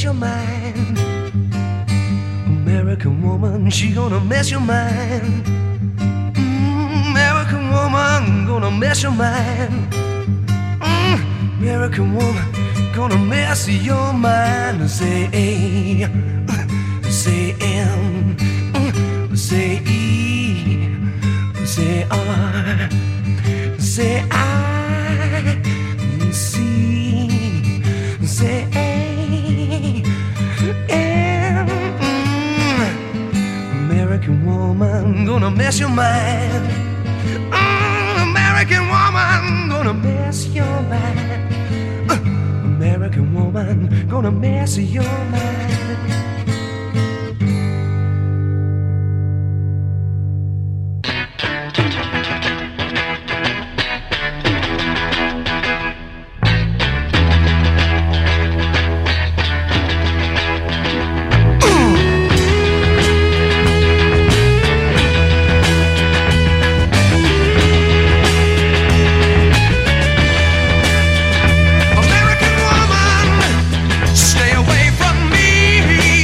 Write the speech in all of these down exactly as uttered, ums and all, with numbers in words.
mess your mind. American woman, she gonna mess your mind. Mm, American woman, gonna mess your mind. Mm, American woman, gonna mess your mind. Say A, say M, say E, say R, say I, C, say A, M. American woman, gonna mess your mind. Mm, American woman, gonna mess your mind. Uh, American woman, gonna mess your mind. American woman, stay away from me.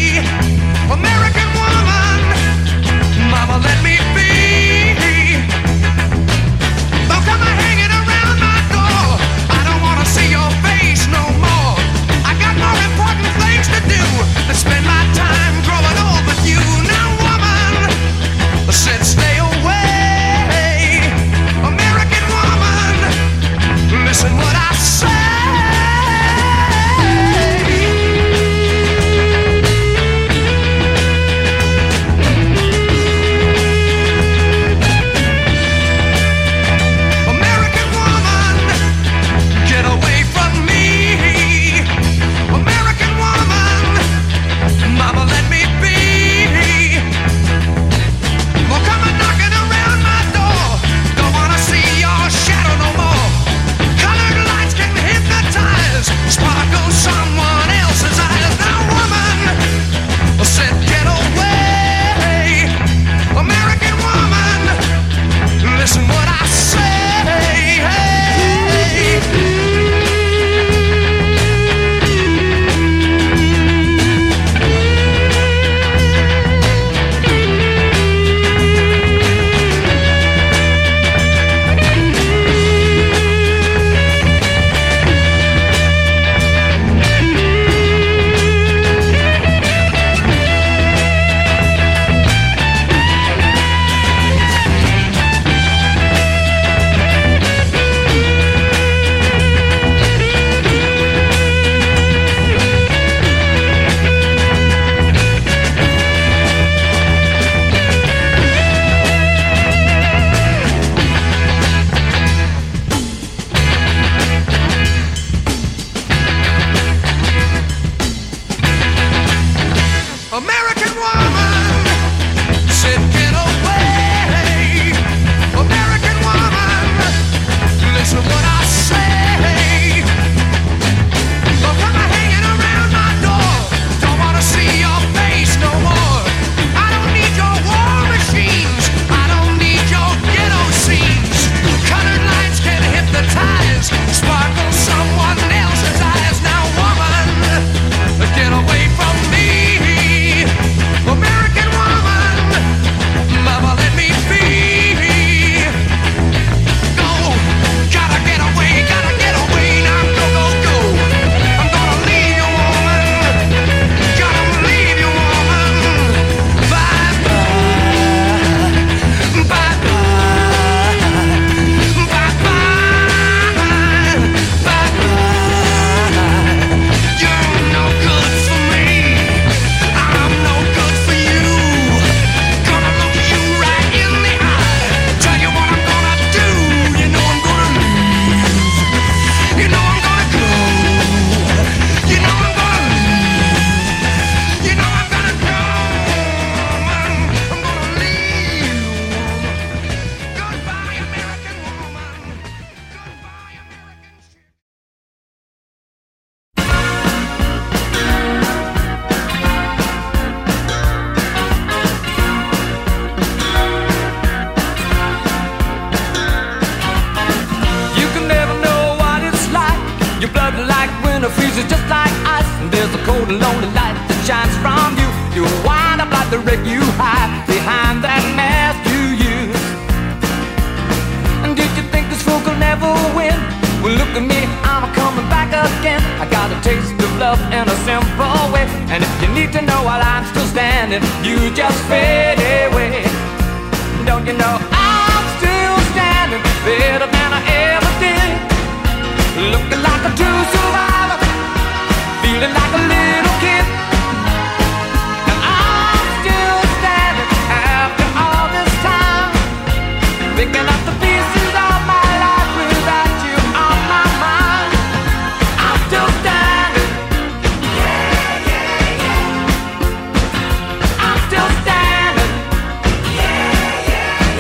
the lonely light that shines from you. You wind up like the wreck you hide behind that mask you use. And did you think this fool could never win? Well, look at me, I'm coming back again. I got a taste of love in a simple way. And if you need to know while I'm still standing, you just fade away. Don't you know I'm still standing better than I ever did? Looking like a true survivor, feeling like a little kid. And I'm still standing after all this time, picking up the pieces of my life without you on my mind. I'm still standing. Yeah, yeah, yeah. I'm still standing. Yeah, yeah,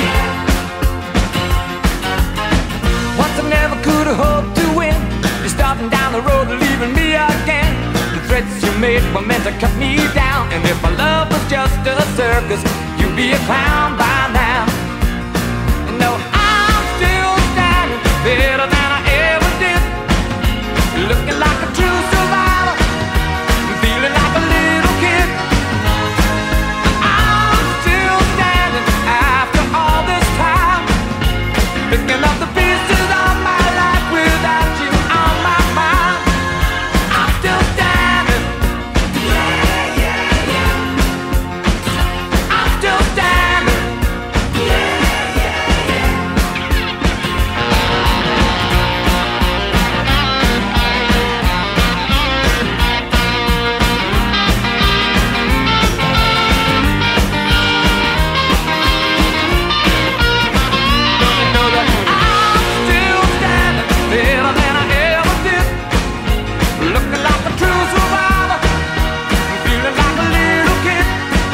yeah. Once I never could have hoped to win. You're starting down the road and leaving me again. The threats you made were meant to cut me down. And if my love was just a circus, you'd be a clown by now. No, I'm still standing better than I ever did. Looking like a true survivor, feeling like a little kid. I'm still standing after all this time, picking up the pieces of my life without you on my mind. I'm still standing. Yeah, yeah, yeah. I'm still standing. Yeah, yeah, yeah. Don't you know that I'm still standing better than I ever did? Looking like a true survivor, feeling like a little kid.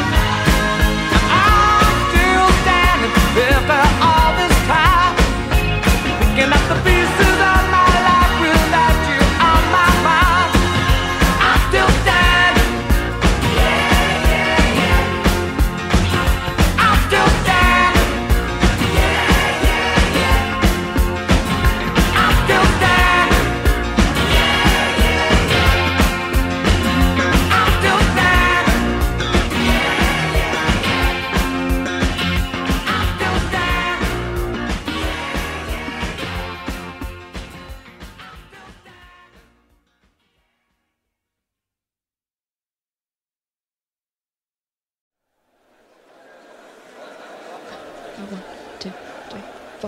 I'm still standing after all this time, picking up the pieces of my life without you on my mind. I'm still standing. Yeah, yeah, yeah. I'm still standing. Yeah, yeah, yeah. I'm still standing. Yeah, yeah, yeah. I'm still standing. Yeah, yeah, yeah. I'm still standing. One, two, three, four.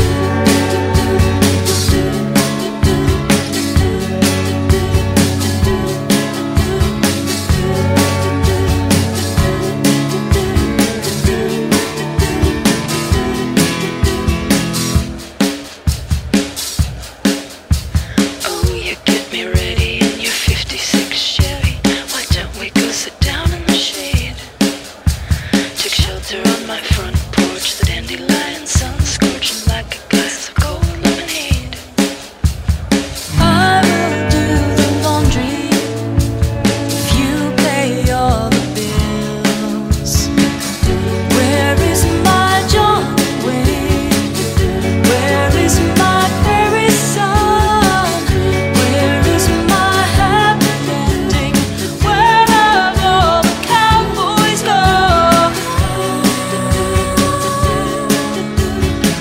Oh, you get me ready in your fifty-six Chevy. Why don't we go sit down in the shade? Take shelter on my front porch. The dandelion sun scorching like a glass of cold lemonade. I will do the laundry if you pay all the bills. Where is my John Wayne? Where is my fairy son? Where is my happy ending? Where have all the cowboys gone?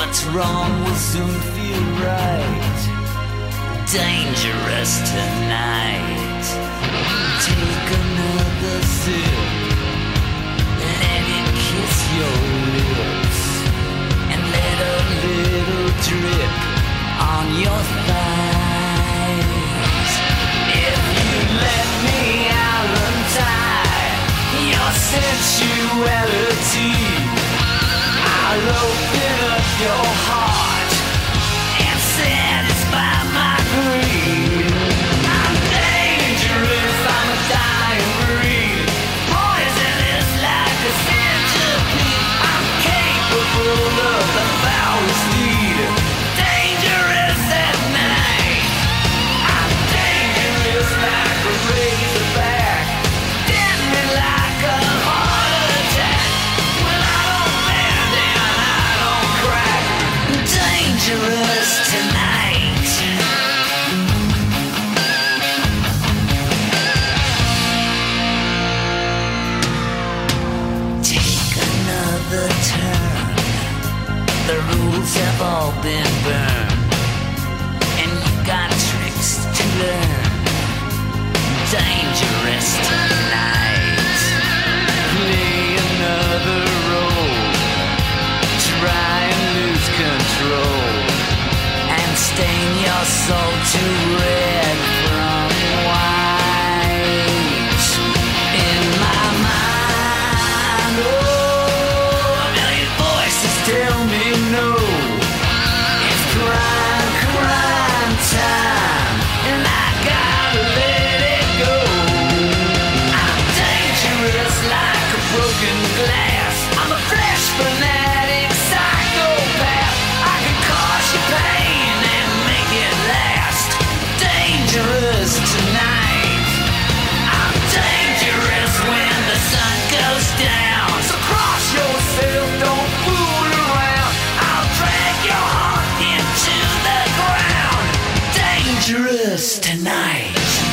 What's wrong will soon feel right. Dangerous tonight. Take another sip. Let it kiss your lips. And let a little drip on your thighs. If you let me out untie your sensuality, I'll open up your heart and satisfy my greed. I'm dangerous, I'm a dying breed. Poisonous like a centipede. I'm capable of the foulest deed. Dangerous at night. I'm dangerous like a razorback. Deadly like a heart attack. Well, I don't bend and I don't crack. Dangerous tonight. Take another turn. The rules have all been burned, and you got tricks to learn. Dangerous tonight. Play another role. Try and lose control, and stain your soul to red from white. In my mind, oh, a million voices tell me no. It's crime, crime time, and I gotta let it go. I'm dangerous like a broken glass. I'm a flesh fanatic psychopath. I can cause you pain and make it last. Dangerous tonight. I'm dangerous when the sun goes down. So cross yourself, don't fool around. I'll drag your heart into the ground. Dangerous tonight.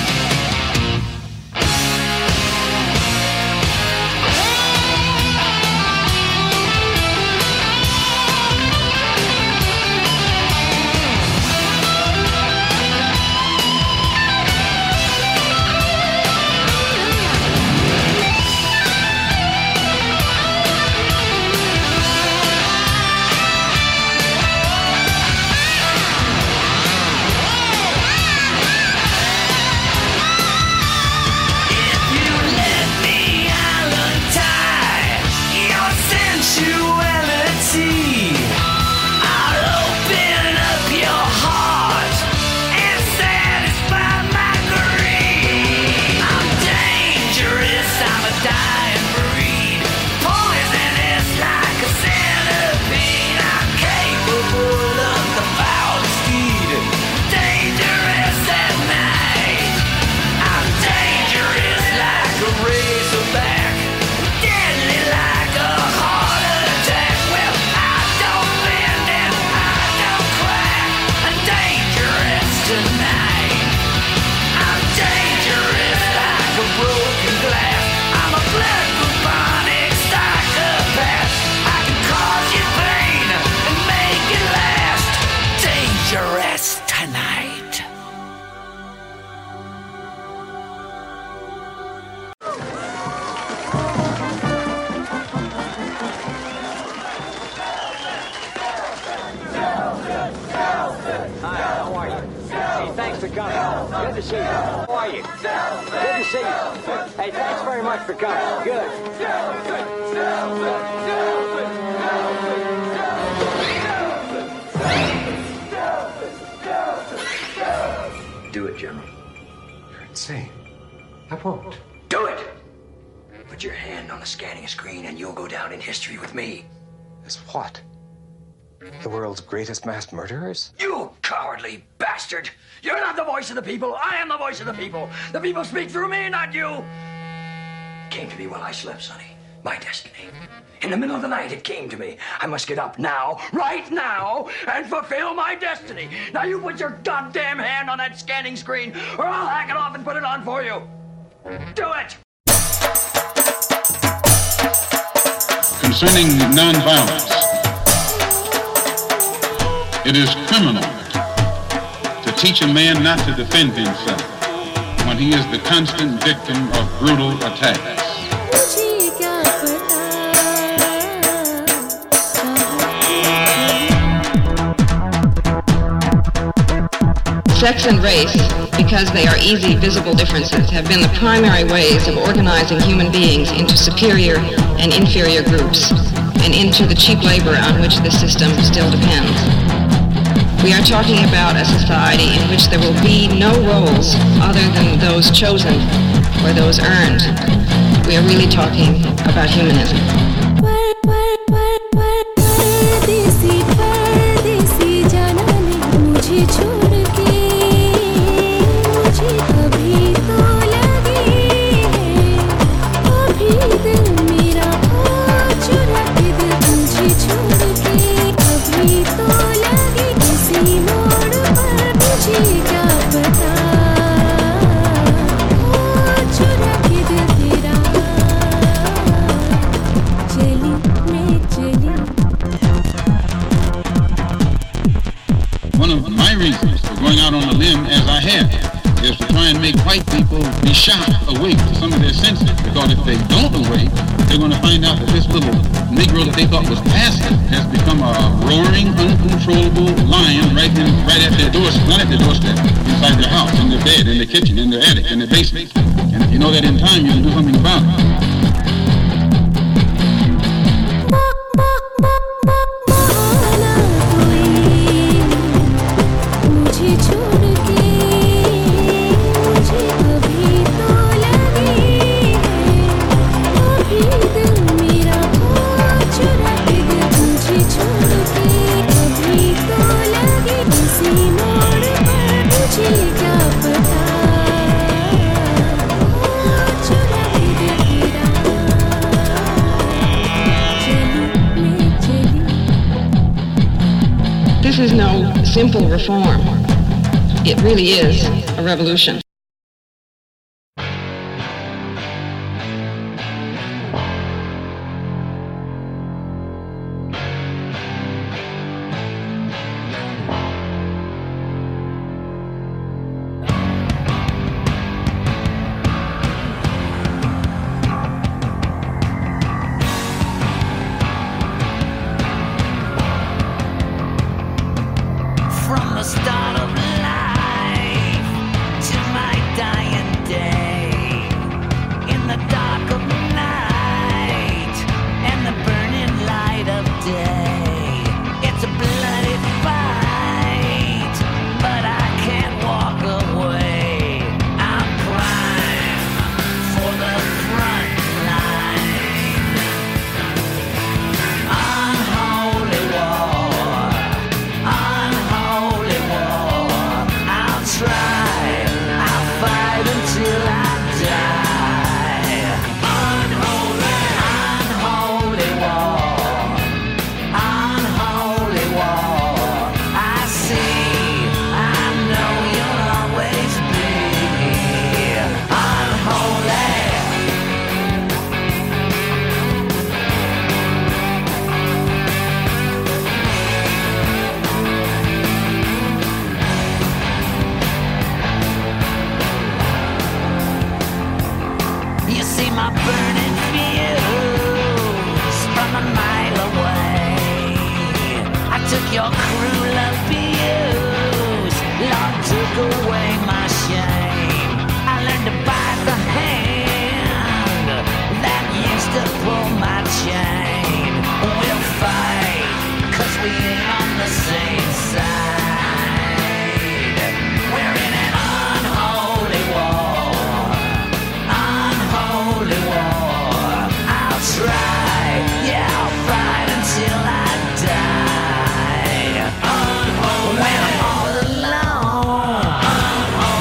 If you let me, I'll untie your sensuality. I'll open up your heart and satisfy my greed. I'm dangerous, I'm a dying breed. Poisonous like a centipede. I'm capable of the foulest deed. Dangerous at night. I'm dangerous like a razorback. Deadly like a heart attack. Well, I don't bend and I don't crack. I'm dangerous tonight. I'm dangerous like a broken glass. I'm a blood bubonic psychopath. I can cause you pain and make it last. Dangerous tonight. Hi, how are you? Hey, thanks for coming. Good to see you. How are you? Good to see you. Hey, thanks very much for coming. Good. Do it, General. You're insane. I won't. Do it! Put your hand on the scanning screen and you'll go down in history with me. As what? The world's greatest mass murderers? You cowardly bastard! You're not the voice of the people. I am the voice of the people. The people speak through me, not you. Came to me while I slept, Sonny. My destiny. In the middle of the night, it came to me. I must get up now, right now, and fulfill my destiny. Now you put your goddamn hand on that scanning screen, or I'll hack it off and put it on for you. Do it! Concerning nonviolence, It is criminal to teach a man not to defend himself when he is the constant victim of brutal attacks. Sex and race, because they are easy, visible differences, have been the primary ways of organizing human beings into superior and inferior groups, and into the cheap labor on which this system still depends. We are talking about a society in which there will be no roles other than those chosen or those earned. We are really talking about humanism. White people be shocked awake to some of their senses, because if they don't awake, they're going to find out that this little Negro that they thought was passive has become a roaring, uncontrollable lion right in, right at their doorstep, not at their doorstep, inside their house, in their bed, in their kitchen, in their attic, in their basement. And if you know that in time, you can do something about it. This is no simple reform. It really is a revolution. When I'm all alone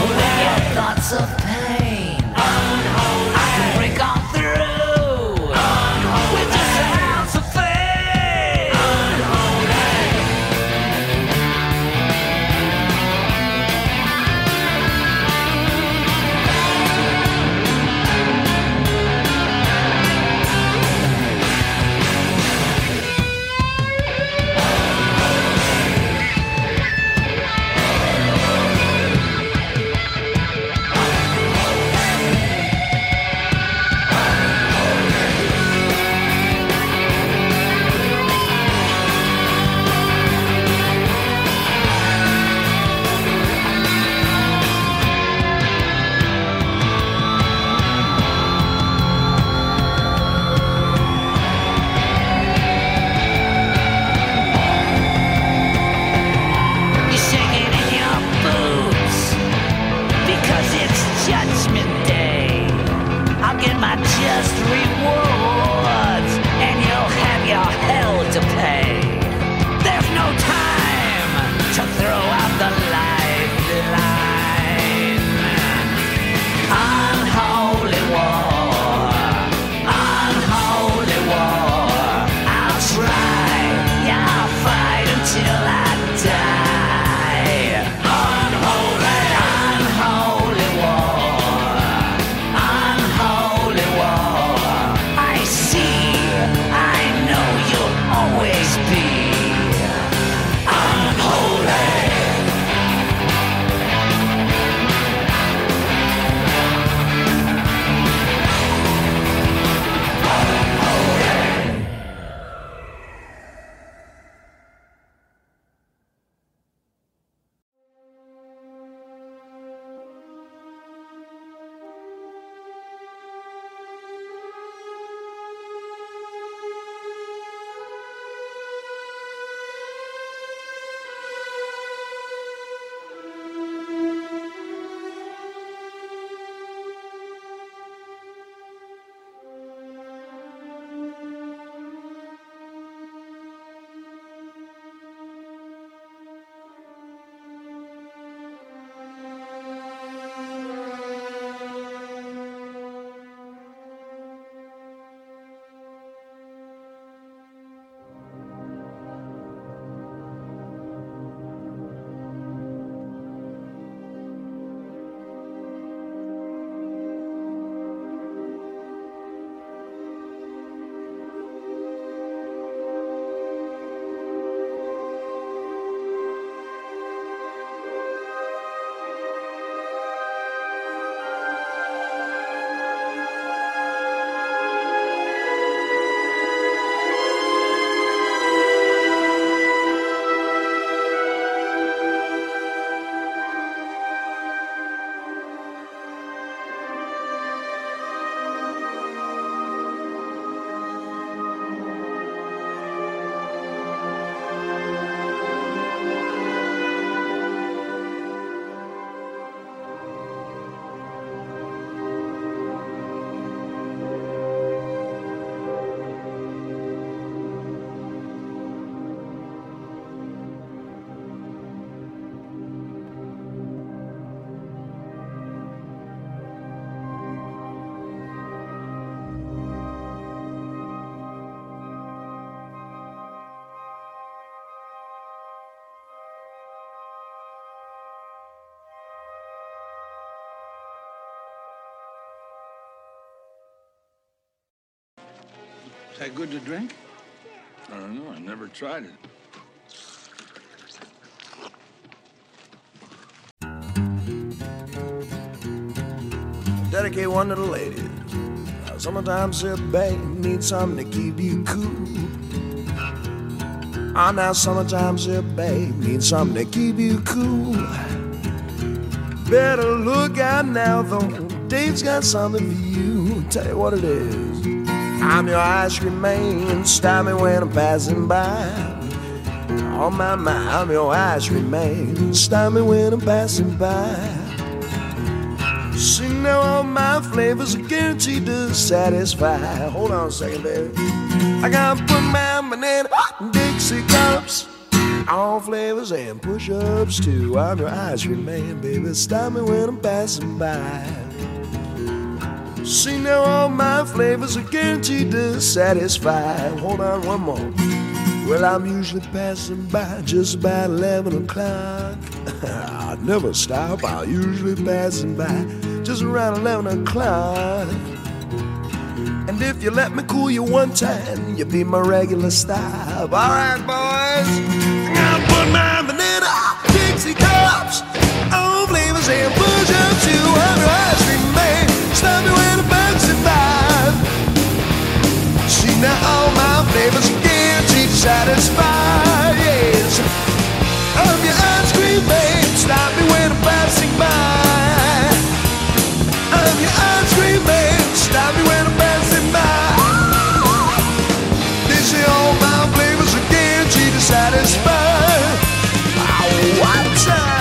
Is that good to drink? I don't know. I never tried it. Dedicate one to the ladies. Now, sometimes a babe needs something to keep you cool. Ah, now sometimes a babe needs something to keep you cool. Better look out now, though. Dave's got something for you. Tell you what it is. I'm your ice cream man. Stop me when I'm passing by. Oh my, my, I'm your ice cream man. Stop me when I'm passing by. See, now all my flavors are guaranteed to satisfy. Hold on a second, baby. I gotta put my banana in Dixie cups. All flavors and push-ups too. I'm your ice cream man, baby. Stop me when I'm passing by. See, now all my flavors are guaranteed to satisfy. Hold on one more. Well, I'm usually passing by just about eleven o'clock. I never stop. I'm usually passing by just around eleven o'clock. And if you let me cool you one time, you'll be my regular stop. All right, boys. I'm gonna put my banana Dixie cups. All flavors and push-ups too. I'm your ice cream man. Stop me when I'm passing by. See, now all my flavors are guaranteed to satisfy. Yes, I'm your ice cream man. Stop me when I'm passing by. I'm your ice cream man. Stop me when I'm passing by. They say all my flavors are guaranteed to satisfy. Oh, what time?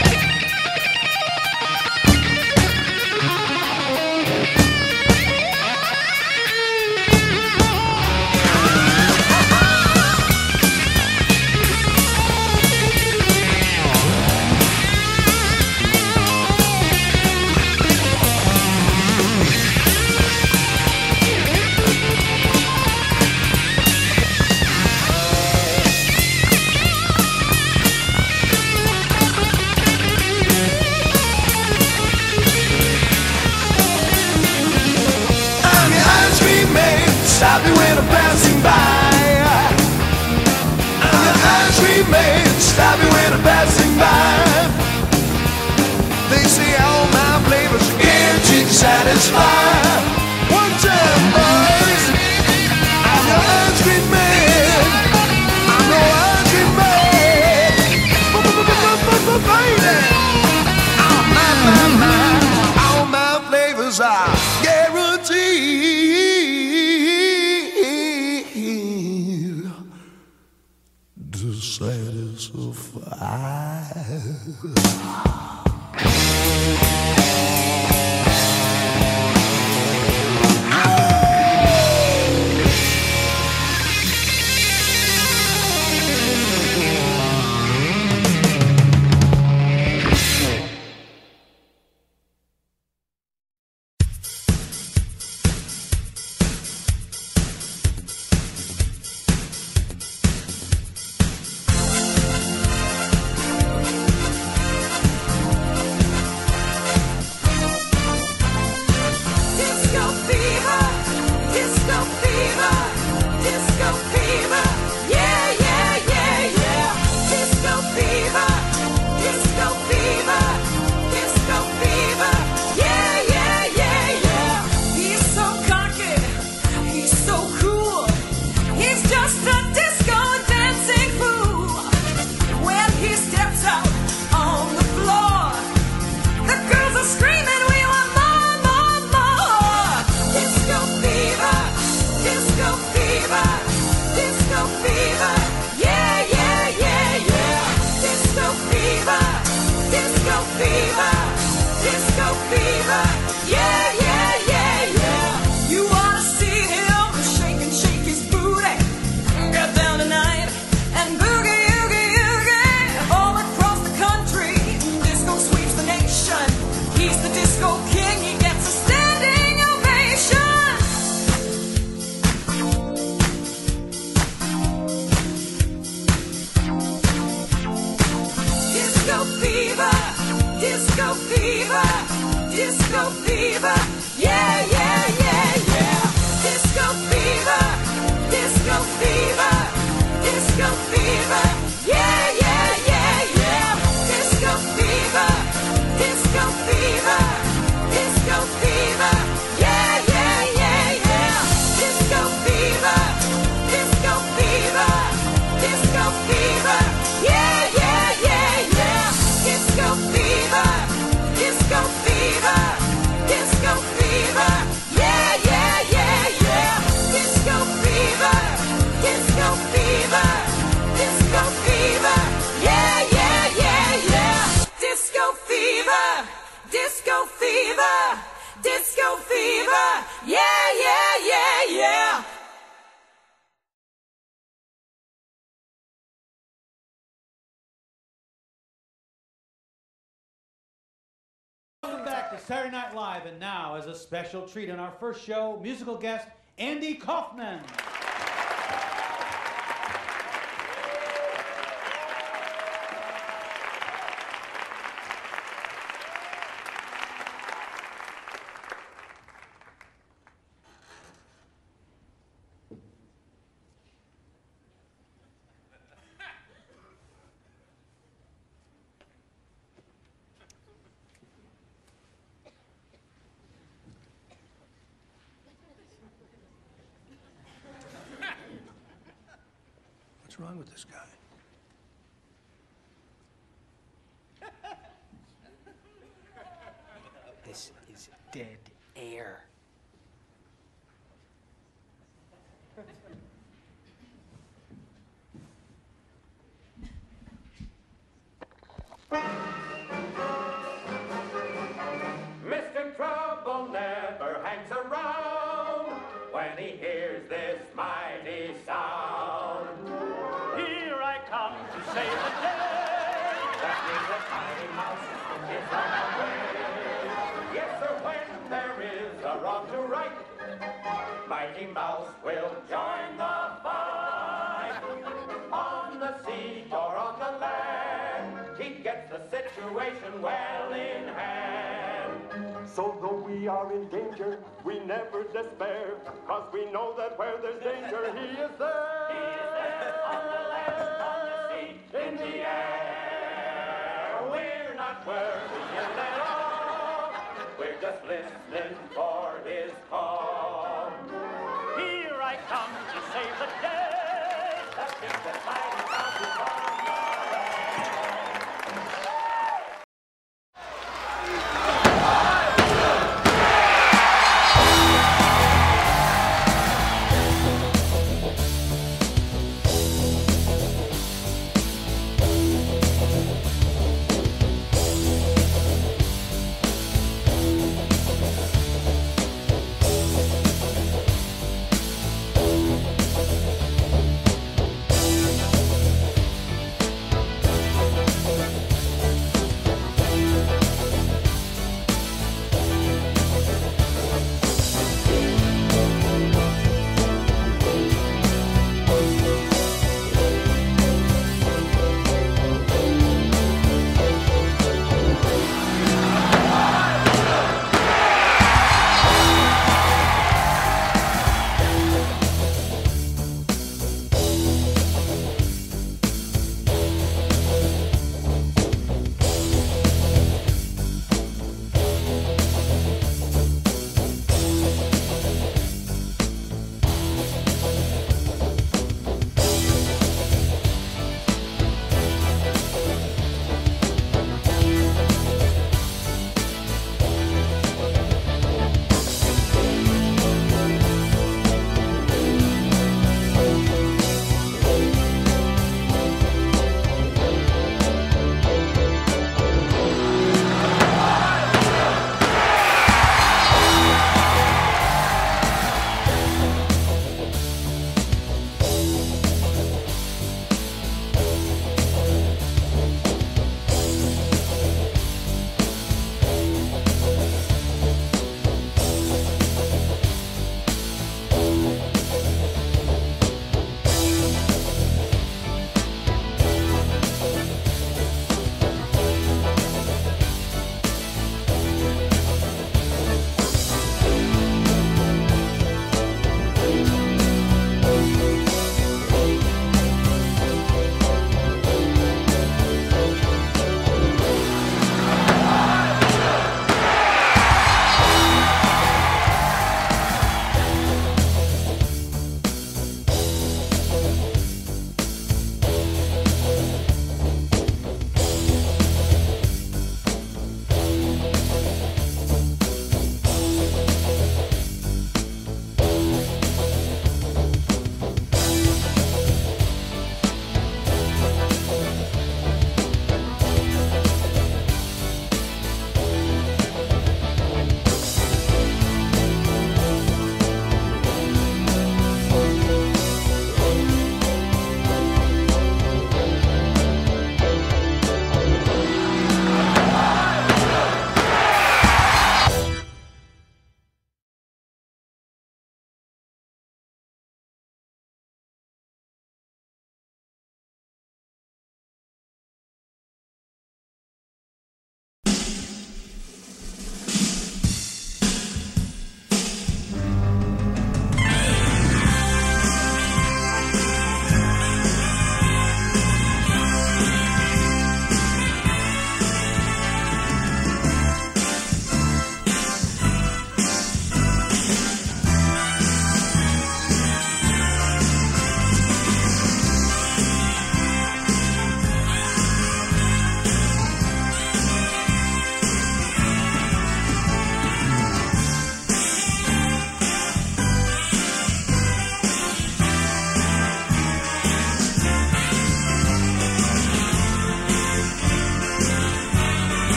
Stop me when I'm passing by. I'm your ice cream man. Stop me when I'm passing by. They say all my flavors are guaranteed to satisfy. One time, boys. I'm your ice cream man. I'm your ice cream man. All my, my, my, all my flavors are guaranteed to satisfy. Disco fever, yeah, yeah, yeah, yeah. Disco fever, back to Saturday Night Live, and now, as a special treat on our first show, musical guest Andy Kaufman. What's wrong with this guy? This is dead air. Mister Trouble never hangs around when he hears this mighty sound. Here I come to save the day. That means a tiny mouse is on the way. Yes, sir, when there is a wrong to right, Mighty Mouse will join the fight. On the sea or on the land, he gets the situation well in hand. So though we are in danger, we never despair, cause we know that where there's danger, he is there. He is there on the land, on the sea, in the air. We're not worrying at all. We're just listening for his call. Here I come to save the day. That means that mighty mouse is on the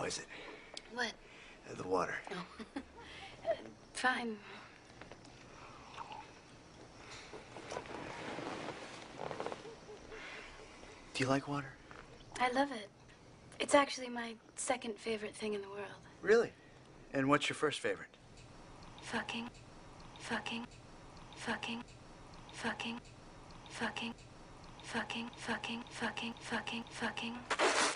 How is it? What? Uh, the water. Oh. Fine. Do you like water? I love it. It's actually my second favorite thing in the world. Really? And what's your first favorite? Fucking. Fucking. Fucking. Fucking. Fucking. Fucking. Fucking. Fucking. Fucking. Fucking.